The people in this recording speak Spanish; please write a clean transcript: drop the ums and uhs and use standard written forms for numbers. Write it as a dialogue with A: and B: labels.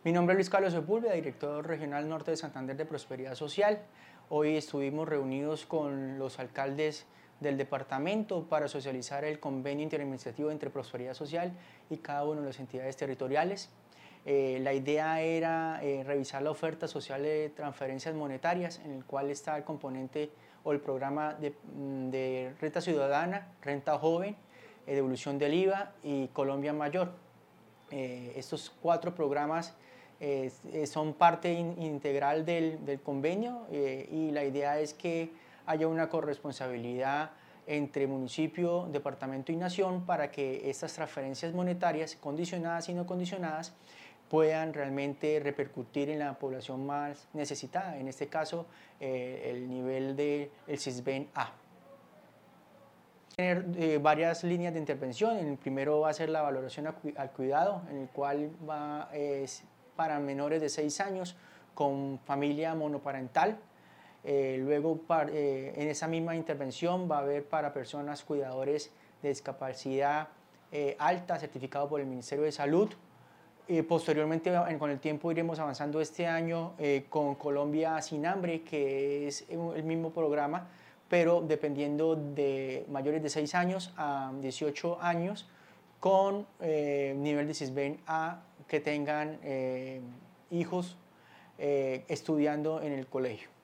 A: Mi nombre es Luis Carlos Sepúlveda, director regional norte de Santander de Prosperidad Social. Hoy estuvimos reunidos con los alcaldes del departamento para socializar el convenio interadministrativo entre Prosperidad Social y cada una de las entidades territoriales. La idea era revisar la oferta social de transferencias monetarias, en el cual está el componente o el programa de renta ciudadana, renta joven, devolución del IVA y Colombia Mayor. Estos 4 programas son parte integral del convenio y la idea es que haya una corresponsabilidad entre municipio, departamento y nación para que estas transferencias monetarias, condicionadas y no condicionadas, puedan realmente repercutir en la población más necesitada, en este caso el nivel del Sisbén A. Tener varias líneas de intervención. El primero va a ser la valoración al cuidado, en el cual es para menores de 6 años con familia monoparental. Luego en esa misma intervención va a haber para personas cuidadores de discapacidad alta, certificado por el Ministerio de Salud. Posteriormente, con el tiempo, iremos avanzando este año con Colombia Sin Hambre, que es el mismo programa, pero dependiendo de mayores de 6 años a 18 años, con nivel de Sisbén A, que tengan hijos estudiando en el colegio.